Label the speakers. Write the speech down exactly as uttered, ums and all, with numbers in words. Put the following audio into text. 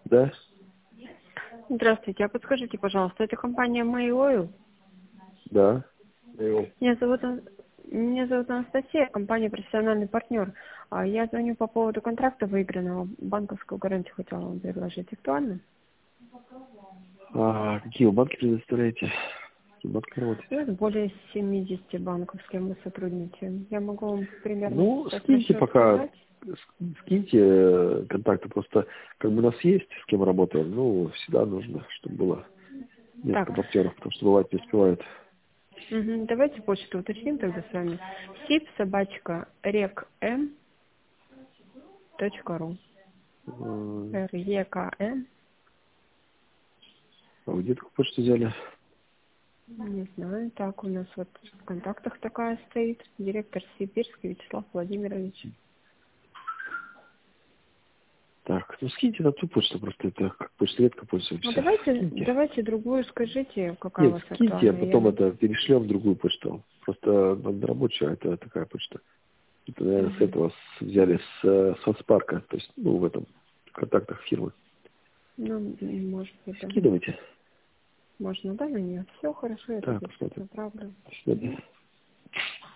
Speaker 1: Да?
Speaker 2: Здравствуйте, а подскажите, пожалуйста, это компания May Oil?
Speaker 1: Да. Его.
Speaker 2: Меня зовут, Ан- меня зовут Анастасия, компания профессиональный партнер. А Я звоню по поводу контракта выигранного. Банковскую гарантию хотела вам предложить. Актуально?
Speaker 1: А какие вы банки предоставляете? Какие банки работаете?
Speaker 2: Ну, это более семидесяти банков, с кем мы сотрудничаем. Я могу вам примерно
Speaker 1: Ну,
Speaker 2: сейчас на
Speaker 1: скиньте
Speaker 2: счет
Speaker 1: пока,
Speaker 2: сказать.
Speaker 1: с- скиньте э, контакты, просто как бы у нас есть, с кем работаем, ну, всегда нужно, чтобы было
Speaker 2: Так,
Speaker 1: несколько партнеров, потому что бывает не успевают.
Speaker 2: мгм, давайте почту уточним тогда с вами. сип собачка рекм точка ру.
Speaker 1: М,
Speaker 2: рекм.
Speaker 1: А вы где такую почту взяли?
Speaker 2: Не знаю, так у нас вот в контактах такая стоит. Директор Сибирский Вячеслав Владимирович.
Speaker 1: Так, ну скиньте на ту почту, просто это как почта редко
Speaker 2: Ну
Speaker 1: пользуемся.
Speaker 2: давайте,
Speaker 1: Скиньте.
Speaker 2: давайте другую скажите, какая у
Speaker 1: Нет,
Speaker 2: вас
Speaker 1: скиньте, а
Speaker 2: актуальная. Я...
Speaker 1: потом это перешлем в другую почту. Просто на рабочая, это такая почта. Это, наверное, с
Speaker 2: Мгм.
Speaker 1: этого с- взяли с э, соцпарка, то есть, ну, в этом, в контактах фирмы.
Speaker 2: Ну, м, может быть, да.
Speaker 1: Скидывайте.
Speaker 2: Можно, да, на нее? Все хорошо, я
Speaker 1: Да,
Speaker 2: тогда сейчас
Speaker 1: посмотрим.
Speaker 2: направлю.
Speaker 1: До свидания.